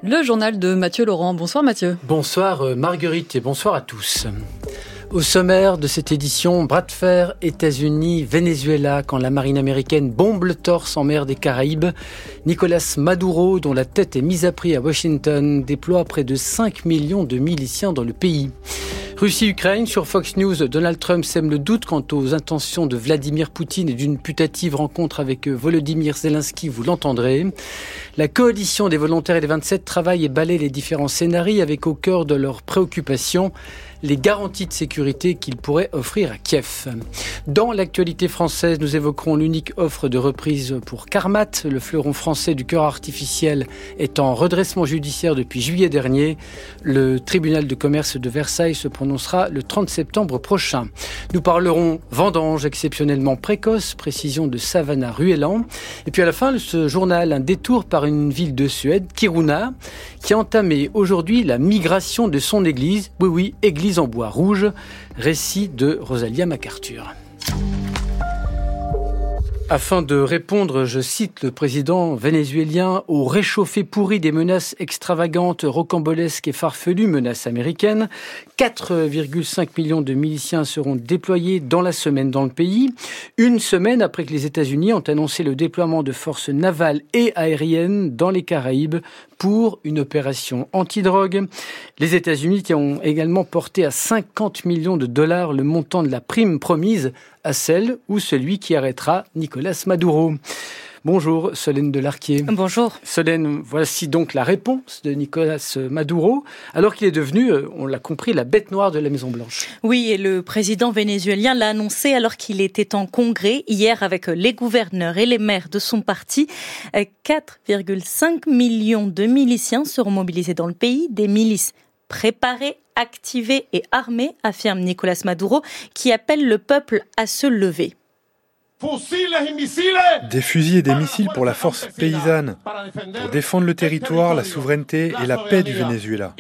Le journal de Mathieu Laurent. Bonsoir Mathieu. Bonsoir Marguerite et bonsoir à tous. Au sommaire de cette édition, bras de fer États-Unis-Venezuela quand la marine américaine bombe le torse en mer des Caraïbes. Nicolás Maduro, dont la tête est mise à prix à Washington, déploie près de 5 millions de miliciens dans le pays. Russie-Ukraine, sur Fox News, Donald Trump sème le doute quant aux intentions de Vladimir Poutine et d'une putative rencontre avec Volodymyr Zelensky, vous l'entendrez. La coalition des volontaires et des 27 travaille et balaie les différents scénarios avec au cœur de leurs préoccupations les garanties de sécurité qu'ils pourraient offrir à Kiev. Dans l'actualité française, nous évoquerons l'unique offre de reprise pour Carmat. Le fleuron français du cœur artificiel est en redressement judiciaire depuis juillet dernier. Le tribunal de commerce de Versailles se prononcera le 30 septembre prochain. Nous parlerons vendange exceptionnellement précoce, précision de Savannah Ruellan. Et puis à la fin de ce journal, un détour par une ville de Suède, Kiruna, qui a entamé aujourd'hui la migration de son église. Oui, église en bois rouge. Récit de Rosalia MacArthur. Afin de répondre, je cite le président vénézuélien, au réchauffé pourri des menaces extravagantes, rocambolesques et farfelues, menaces américaines, 4,5 millions de miliciens seront déployés dans la semaine dans le pays. Une semaine après que les États-Unis ont annoncé le déploiement de forces navales et aériennes dans les Caraïbes pour une opération antidrogue. Les États-Unis qui ont également porté à 50 millions de dollars le montant de la prime promise à celle ou celui qui arrêtera Nicolás Maduro. Bonjour Solène Delarquier. Bonjour. Solène, voici donc la réponse de Nicolás Maduro, alors qu'il est devenu, on l'a compris, la bête noire de la Maison-Blanche. Oui, et le président vénézuélien l'a annoncé alors qu'il était en congrès hier avec les gouverneurs et les maires de son parti. 4,5 millions de miliciens seront mobilisés dans le pays, des milices préparées, activées et armées, affirme Nicolás Maduro, qui appelle le peuple à se lever. Des fusils et des missiles pour la force paysanne, pour défendre le territoire, la souveraineté et la paix du Venezuela.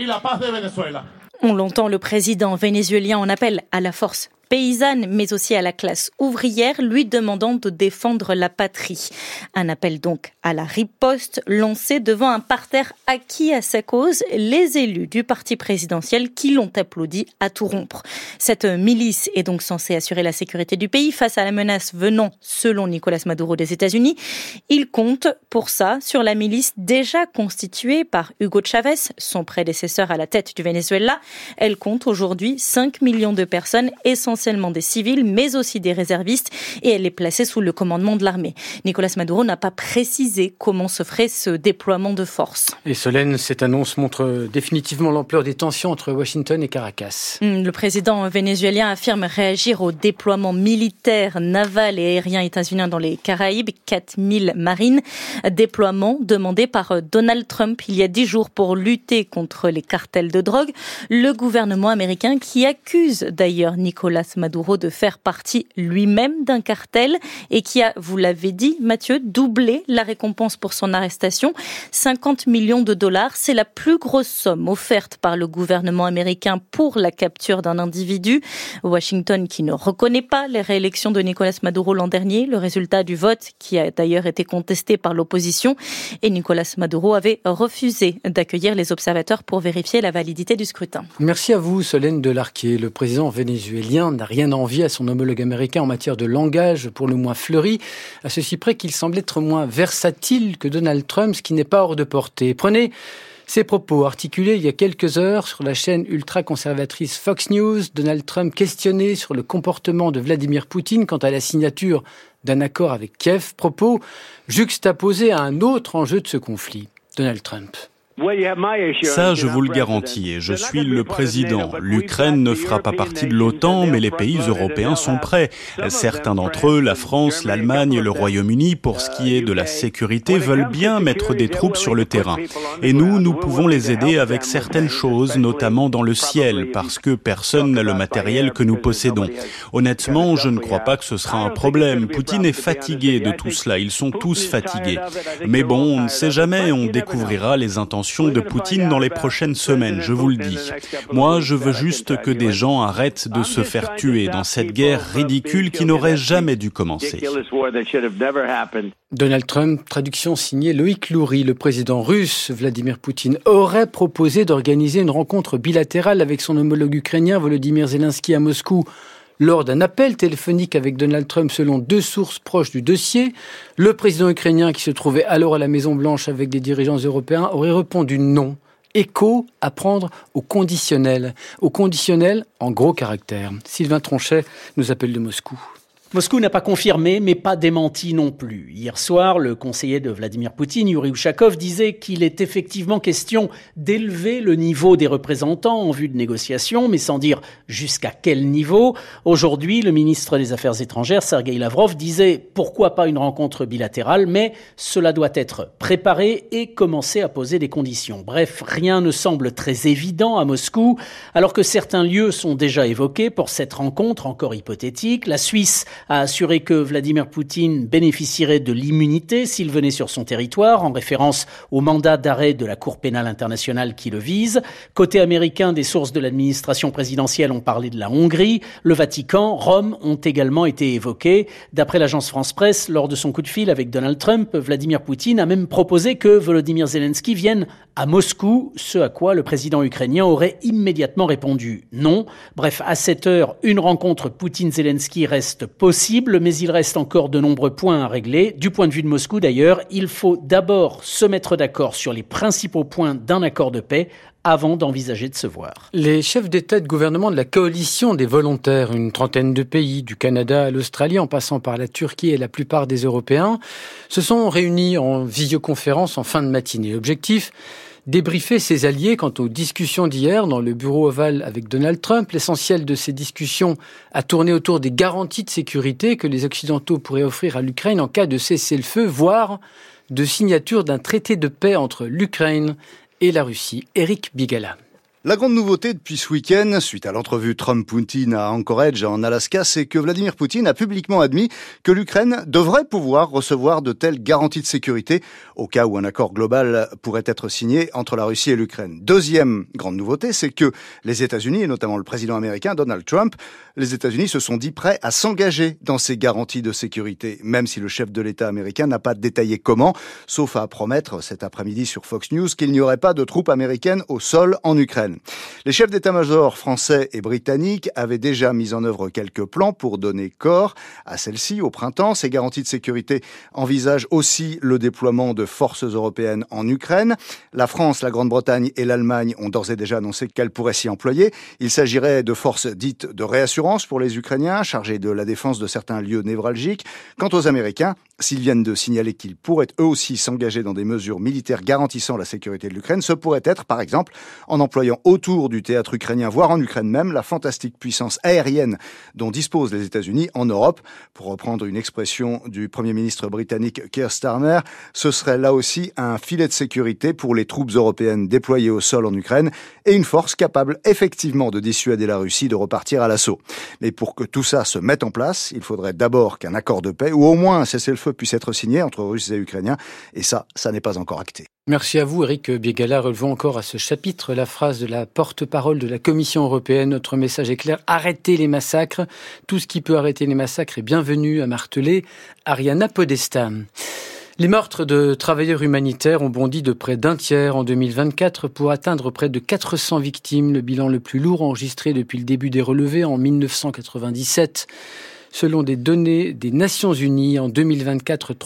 On l'entend, le président vénézuélien en appelle à la force paysanne, mais aussi à la classe ouvrière, lui demandant de défendre la patrie. Un appel donc à la riposte lancé devant un parterre acquis à sa cause, les élus du parti présidentiel qui l'ont applaudi à tout rompre. Cette milice est donc censée assurer la sécurité du pays face à la menace venant, selon Nicolás Maduro, des États-Unis. Il compte pour ça sur la milice déjà constituée par Hugo Chávez, son prédécesseur à la tête du Venezuela. Elle compte aujourd'hui 5 millions de personnes, essentiellement des civils, mais aussi des réservistes, et elle est placée sous le commandement de l'armée. Nicolás Maduro n'a pas précisé comment se ferait ce déploiement de force. Et Solène, cette annonce montre définitivement l'ampleur des tensions entre Washington et Caracas. Le président vénézuélien affirme réagir au déploiement militaire, naval et aérien états-unien dans les Caraïbes, 4000 marines. Déploiement demandé par Donald Trump il y a 10 jours pour lutter contre les cartels de drogue. Le gouvernement américain qui accuse d'ailleurs Nicolás Maduro de faire partie lui-même d'un cartel et qui a, vous l'avez dit Mathieu, doublé la récompense pour son arrestation. 50 millions de dollars, c'est la plus grosse somme offerte par le gouvernement américain pour la capture d'un individu. Washington qui ne reconnaît pas les réélections de Nicolás Maduro l'an dernier, le résultat du vote qui a d'ailleurs été contesté par l'opposition, et Nicolás Maduro avait refusé d'accueillir les observateurs pour vérifier la validité du scrutin. Merci à vous Solène Delarquier. Le président vénézuélien n'a rien à envier à son homologue américain en matière de langage, pour le moins fleuri, à ceci près qu'il semble être moins versatile que Donald Trump, ce qui n'est pas hors de portée. Prenez ces propos articulés il y a quelques heures sur la chaîne ultra-conservatrice Fox News. Donald Trump questionné sur le comportement de Vladimir Poutine quant à la signature d'un accord avec Kiev. Propos juxtaposés à un autre enjeu de ce conflit. Donald Trump. Ça, je vous le garantis, et je suis le président. L'Ukraine ne fera pas partie de l'OTAN, mais les pays européens sont prêts. Certains d'entre eux, la France, l'Allemagne et le Royaume-Uni, pour ce qui est de la sécurité, veulent bien mettre des troupes sur le terrain. Et nous pouvons les aider avec certaines choses, notamment dans le ciel, parce que personne n'a le matériel que nous possédons. Honnêtement, je ne crois pas que ce sera un problème. Poutine est fatigué de tout cela, ils sont tous fatigués. Mais bon, on ne sait jamais, on découvrira les intentions l'intervention de Poutine dans les prochaines semaines, je vous le dis. Moi, je veux juste que des gens arrêtent de se faire tuer dans cette guerre ridicule qui n'aurait jamais dû commencer. Donald Trump, traduction signée Loïc Loury, le président russe Vladimir Poutine, aurait proposé d'organiser une rencontre bilatérale avec son homologue ukrainien Volodymyr Zelensky à Moscou. Lors d'un appel téléphonique avec Donald Trump, selon 2 sources proches du dossier, le président ukrainien, qui se trouvait alors à la Maison-Blanche avec des dirigeants européens, aurait répondu non. Écho à prendre au conditionnel. Au conditionnel en gros caractères. Sylvain Tronchet nous appelle de Moscou. Moscou n'a pas confirmé, mais pas démenti non plus. Hier soir, le conseiller de Vladimir Poutine, Yuri Ushakov, disait qu'il est effectivement question d'élever le niveau des représentants en vue de négociations, mais sans dire jusqu'à quel niveau. Aujourd'hui, le ministre des Affaires étrangères, Sergueï Lavrov, disait pourquoi pas une rencontre bilatérale, mais cela doit être préparé et commencer à poser des conditions. Bref, rien ne semble très évident à Moscou, alors que certains lieux sont déjà évoqués pour cette rencontre encore hypothétique. La Suisse a assuré que Vladimir Poutine bénéficierait de l'immunité s'il venait sur son territoire, en référence au mandat d'arrêt de la Cour pénale internationale qui le vise. Côté américain, des sources de l'administration présidentielle ont parlé de la Hongrie. Le Vatican, Rome ont également été évoqués. D'après l'agence France-Presse, lors de son coup de fil avec Donald Trump, Vladimir Poutine a même proposé que Volodymyr Zelensky vienne à Moscou, ce à quoi le président ukrainien aurait immédiatement répondu non. Bref, à cette heure, une rencontre Poutine-Zelensky reste possible, mais il reste encore de nombreux points à régler. Du point de vue de Moscou d'ailleurs, il faut d'abord se mettre d'accord sur les principaux points d'un accord de paix avant d'envisager de se voir. Les chefs d'État et de gouvernement de la coalition des volontaires, une trentaine de pays, du Canada à l'Australie, en passant par la Turquie et la plupart des Européens, se sont réunis en visioconférence en fin de matinée. L'objectif, débriefer ses alliés quant aux discussions d'hier dans le bureau ovale avec Donald Trump. L'essentiel de ces discussions a tourné autour des garanties de sécurité que les Occidentaux pourraient offrir à l'Ukraine en cas de cessez-le-feu, voire de signature d'un traité de paix entre l'Ukraine et la Russie. Éric Bigala. La grande nouveauté depuis ce week-end, suite à l'entrevue Trump-Poutine à Anchorage en Alaska, c'est que Vladimir Poutine a publiquement admis que l'Ukraine devrait pouvoir recevoir de telles garanties de sécurité au cas où un accord global pourrait être signé entre la Russie et l'Ukraine. Deuxième grande nouveauté, c'est que les États-Unis, et notamment le président américain Donald Trump, les États-Unis se sont dit prêts à s'engager dans ces garanties de sécurité, même si le chef de l'État américain n'a pas détaillé comment, sauf à promettre cet après-midi sur Fox News qu'il n'y aurait pas de troupes américaines au sol en Ukraine. Les chefs d'état-major français et britanniques avaient déjà mis en œuvre quelques plans pour donner corps à celle-ci au printemps. Ces garanties de sécurité envisagent aussi le déploiement de forces européennes en Ukraine. La France, la Grande-Bretagne et l'Allemagne ont d'ores et déjà annoncé qu'elles pourraient s'y employer. Il s'agirait de forces dites de réassurance pour les Ukrainiens, chargées de la défense de certains lieux névralgiques. Quant aux Américains, s'ils viennent de signaler qu'ils pourraient eux aussi s'engager dans des mesures militaires garantissant la sécurité de l'Ukraine, ce pourrait être, par exemple, en employant autour du théâtre ukrainien, voire en Ukraine même, la fantastique puissance aérienne dont disposent les États-Unis en Europe. Pour reprendre une expression du Premier ministre britannique Keir Starmer, ce serait là aussi un filet de sécurité pour les troupes européennes déployées au sol en Ukraine et une force capable effectivement de dissuader la Russie de repartir à l'assaut. Mais pour que tout ça se mette en place, il faudrait d'abord qu'un accord de paix, ou au moins un cessez-le-feu puisse être signé entre Russes et Ukrainiens, et ça n'est pas encore acté. Merci à vous, Éric Bigala. Relevons encore à ce chapitre la phrase de la porte-parole de la Commission européenne. Notre message est clair, arrêtez les massacres. Tout ce qui peut arrêter les massacres est bienvenu, a martelé Ariana Podesta. Les meurtres de travailleurs humanitaires ont bondi de près d'un tiers en 2024 pour atteindre près de 400 victimes, le bilan le plus lourd enregistré depuis le début des relevés en 1997. Selon des données des Nations Unies, en 2024,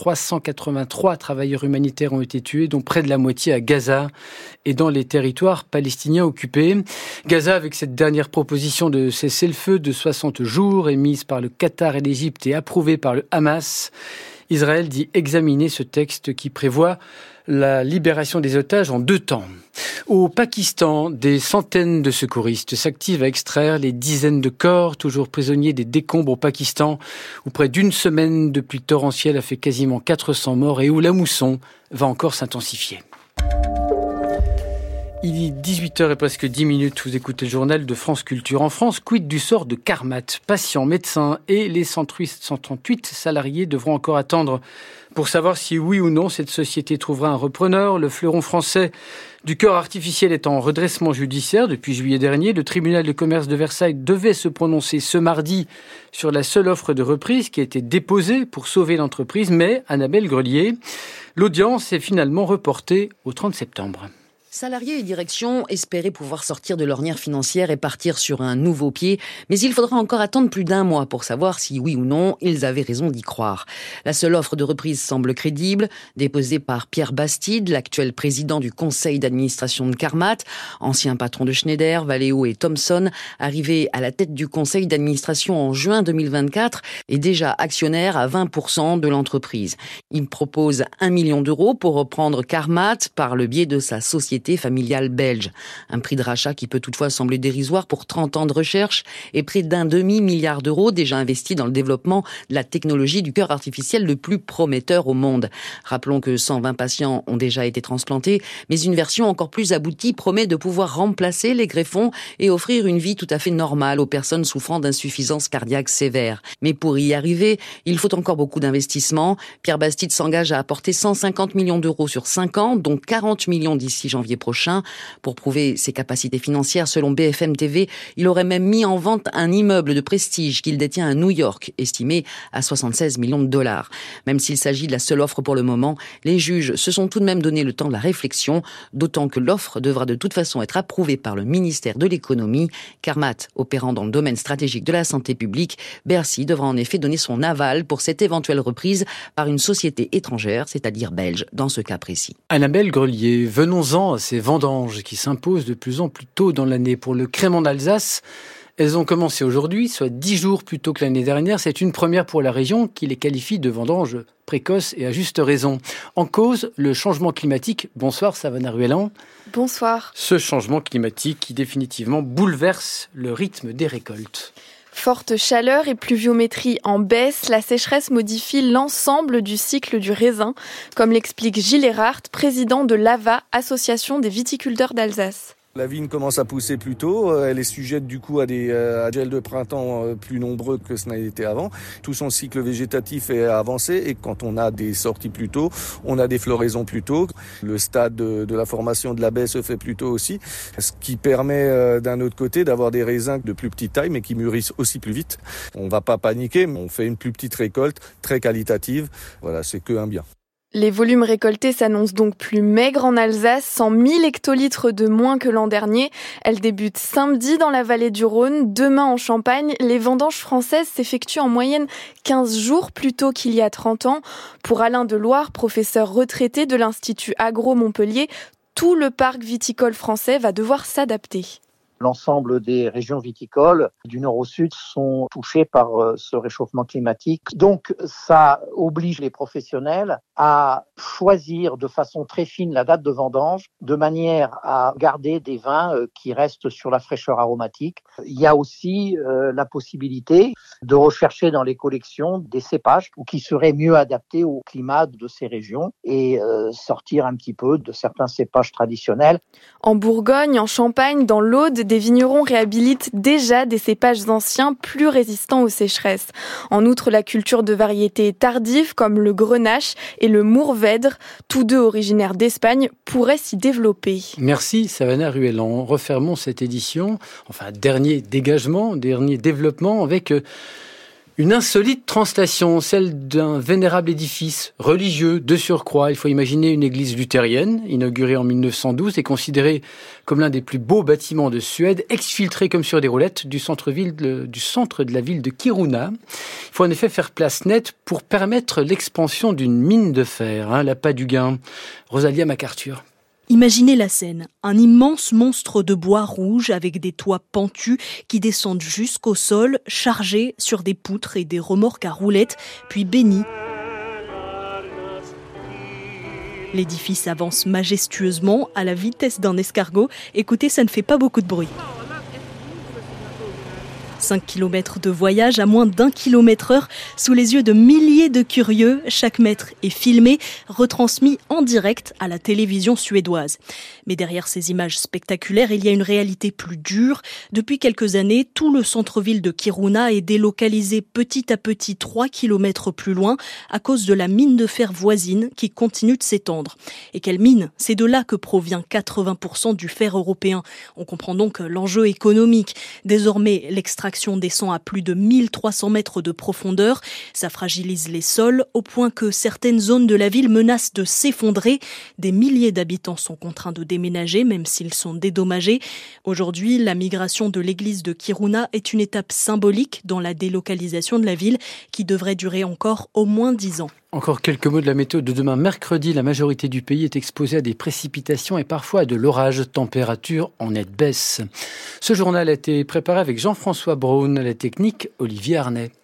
383 travailleurs humanitaires ont été tués, dont près de la moitié à Gaza et dans les territoires palestiniens occupés. Gaza, avec cette dernière proposition de cessez-le-feu de 60 jours, émise par le Qatar et l'Égypte et approuvée par le Hamas. Israël dit examiner ce texte qui prévoit la libération des otages en 2 temps. Au Pakistan, des centaines de secouristes s'activent à extraire les dizaines de corps, toujours prisonniers des décombres au Pakistan, où près d'une semaine de pluie torrentielle a fait quasiment 400 morts et où la mousson va encore s'intensifier. Il est 18h et presque 10 minutes, vous écoutez le journal de France Culture. En France, quid du sort de Carmat? Patients, médecins et les 138 salariés devront encore attendre pour savoir si oui ou non cette société trouvera un repreneur. Le fleuron français du cœur artificiel est en redressement judiciaire depuis juillet dernier. Le tribunal de commerce de Versailles devait se prononcer ce mardi sur la seule offre de reprise qui a été déposée pour sauver l'entreprise. Mais, Annabelle Grelier, l'audience est finalement reportée au 30 septembre. Salariés et direction espéraient pouvoir sortir de l'ornière financière et partir sur un nouveau pied, mais il faudra encore attendre plus d'1 mois pour savoir si oui ou non ils avaient raison d'y croire. La seule offre de reprise semble crédible, déposée par Pierre Bastide, l'actuel président du conseil d'administration de Carmat, ancien patron de Schneider, Valeo et Thomson, arrivé à la tête du conseil d'administration en juin 2024 et déjà actionnaire à 20% de l'entreprise. Il propose 1 million d'euros pour reprendre Carmat par le biais de sa société familiale belge. Un prix de rachat qui peut toutefois sembler dérisoire pour 30 ans de recherche et près d'un demi-milliard d'euros déjà investis dans le développement de la technologie du cœur artificiel le plus prometteur au monde. Rappelons que 120 patients ont déjà été transplantés, mais une version encore plus aboutie promet de pouvoir remplacer les greffons et offrir une vie tout à fait normale aux personnes souffrant d'insuffisance cardiaque sévère. Mais pour y arriver, il faut encore beaucoup d'investissements. Pierre Bastide s'engage à apporter 150 millions d'euros sur 5 ans, dont 40 millions d'ici janvier prochain. Pour prouver ses capacités financières, selon BFM TV, il aurait même mis en vente un immeuble de prestige qu'il détient à New York, estimé à 76 millions de dollars. Même s'il s'agit de la seule offre pour le moment, les juges se sont tout de même donné le temps de la réflexion, d'autant que l'offre devra de toute façon être approuvée par le ministère de l'économie. Carmat opérant dans le domaine stratégique de la santé publique, Bercy devra en effet donner son aval pour cette éventuelle reprise par une société étrangère, c'est-à-dire belge, dans ce cas précis. Annabelle Grelier, venons-en à ces vendanges qui s'imposent de plus en plus tôt dans l'année. Pour le crément d'Alsace, elles ont commencé aujourd'hui, soit 10 jours plus tôt que l'année dernière. C'est une première pour la région qui les qualifie de vendanges précoces et à juste raison. En cause, le changement climatique. Bonsoir Savannah Ruellan. Bonsoir. Ce changement climatique qui définitivement bouleverse le rythme des récoltes. Forte chaleur et pluviométrie en baisse, la sécheresse modifie l'ensemble du cycle du raisin, comme l'explique Gilles Erhardt, président de l'AVA, Association des viticulteurs d'Alsace. La vigne commence à pousser plus tôt, elle est sujette du coup à des gels de printemps plus nombreux que ce n'a été avant. Tout son cycle végétatif est avancé et quand on a des sorties plus tôt, on a des floraisons plus tôt. Le stade de la formation de la baie se fait plus tôt aussi, ce qui permet d'un autre côté d'avoir des raisins de plus petite taille mais qui mûrissent aussi plus vite. On ne va pas paniquer, mais on fait une plus petite récolte très qualitative. Voilà, c'est que un bien. Les volumes récoltés s'annoncent donc plus maigres en Alsace, 100 000 hectolitres de moins que l'an dernier. Elles débutent samedi dans la vallée du Rhône, demain en Champagne. Les vendanges françaises s'effectuent en moyenne 15 jours plus tôt qu'il y a 30 ans. Pour Alain Deloire, professeur retraité de l'Institut Agro Montpellier, tout le parc viticole français va devoir s'adapter. L'ensemble des régions viticoles du nord au sud sont touchées par ce réchauffement climatique. Donc, ça oblige les professionnels à choisir de façon très fine la date de vendange, de manière à garder des vins qui restent sur la fraîcheur aromatique. Il y a aussi la possibilité de rechercher dans les collections des cépages qui seraient mieux adaptés au climat de ces régions et sortir un petit peu de certains cépages traditionnels. En Bourgogne, en Champagne, dans l'Aude, des vignerons réhabilitent déjà des cépages anciens plus résistants aux sécheresses. En outre, la culture de variétés tardives comme le grenache et le mourvèdre, tous deux originaires d'Espagne, pourraient s'y développer. Merci Savannah Ruellan. Refermons cette édition, enfin dernier dégagement, dernier développement avec une insolite translation, celle d'un vénérable édifice religieux de surcroît. Il faut imaginer une église luthérienne, inaugurée en 1912 et considérée comme l'un des plus beaux bâtiments de Suède, exfiltré comme sur des roulettes du centre de la ville de Kiruna. Il faut en effet faire place nette pour permettre l'expansion d'une mine de fer, l'appât du gain. Rosalia MacArthur. Imaginez la scène, un immense monstre de bois rouge avec des toits pentus qui descendent jusqu'au sol, chargés sur des poutres et des remorques à roulettes, puis bénis. L'édifice avance majestueusement à la vitesse d'un escargot. Écoutez, ça ne fait pas beaucoup de bruit. 5 km de voyage à moins d'1 km/h sous les yeux de milliers de curieux. Chaque mètre est filmé, retransmis en direct à la télévision suédoise. Mais derrière ces images spectaculaires, il y a une réalité plus dure. Depuis quelques années, tout le centre-ville de Kiruna est délocalisé petit à petit 3 km plus loin à cause de la mine de fer voisine qui continue de s'étendre. Et quelle mine ? C'est de là que provient 80% du fer européen. On comprend donc l'enjeu économique. Désormais, l'extraction descend à plus de 1300 mètres de profondeur. Ça fragilise les sols au point que certaines zones de la ville menacent de s'effondrer. Des milliers d'habitants sont contraints de déménager, même s'ils sont dédommagés. Aujourd'hui, la migration de l'église de Kiruna est une étape symbolique dans la délocalisation de la ville qui devrait durer encore au moins 10 ans. Encore quelques mots de la météo de demain. Mercredi, la majorité du pays est exposée à des précipitations et parfois à de l'orage. Température en nette baisse. Ce journal a été préparé avec Jean-François Braun, à la technique Olivier Arnay.